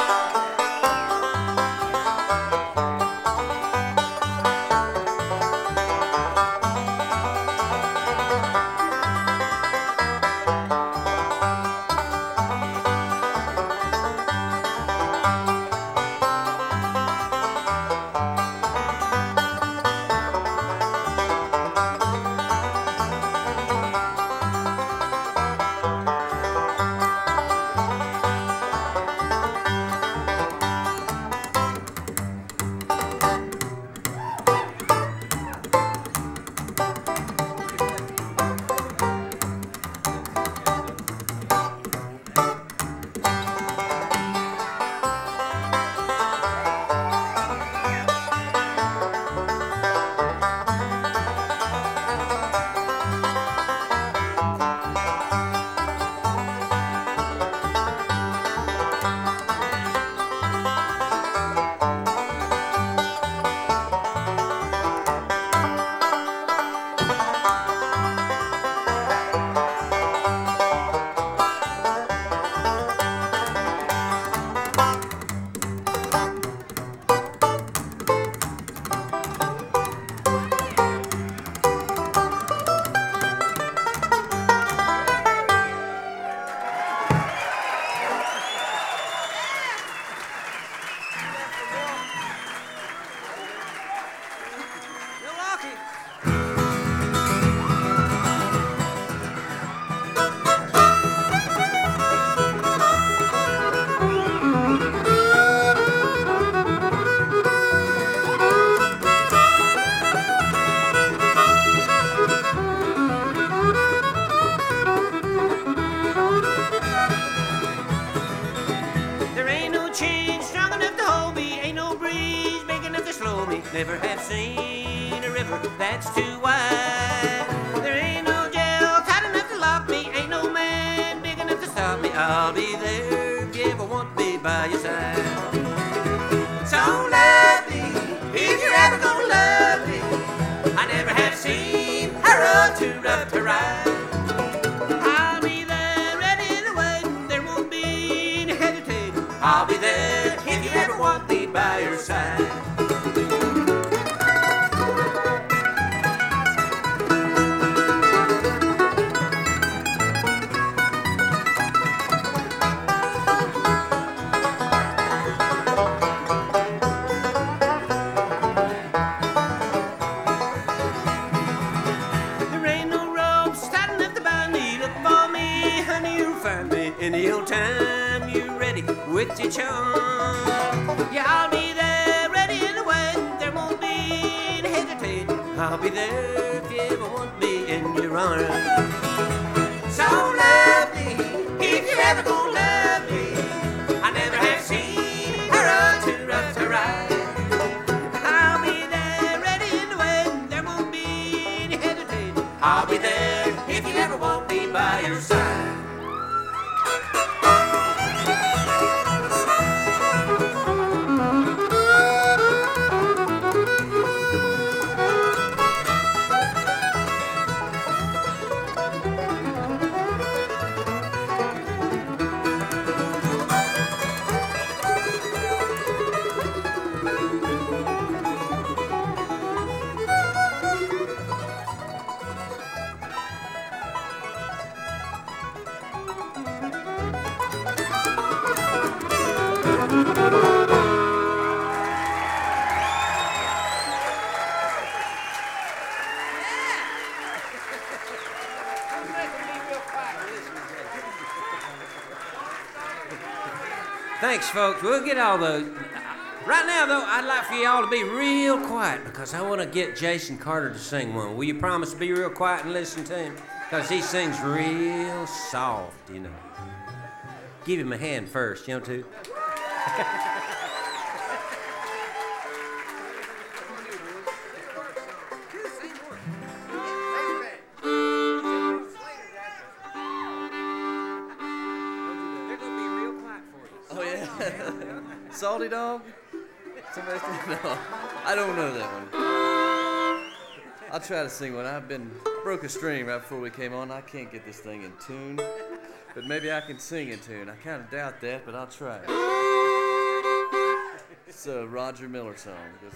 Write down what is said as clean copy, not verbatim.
Never have seen a river that's too wide. There ain't no jail tight enough to lock me. Ain't no man big enough to stop me. I'll be there if you ever want me by your side. So love me if you're ever gonna love me. I never have seen a road too rough to ride. I'll be there ready to wait. There won't be any hesitating. I'll be there if you ever want me by your side. Any old time you're ready with your charm. Yeah, I'll be there ready to wait. There won't be any hesitating. I'll be there if you ever want me in your arms. So love me if you're ever gonna love me. I never have seen a road too rough to ride. I'll be there ready to wait. There won't be any hesitating. I'll be there if you ever want me by your side. Thanks, folks. We'll get all those. Right now, though, I'd like for y'all to be real quiet because I want to get Jason Carter to sing one. Will you promise to be real quiet and listen to him? Because he sings real soft, you know. Give him a hand first, you know, too. Salty Dog? Somebody said, no, I don't know that one. I'll try to sing one. Broke a string right before we came on. I can't get this thing in tune, but maybe I can sing in tune. I kind of doubt that, but I'll try. a Roger Miller song. It goes,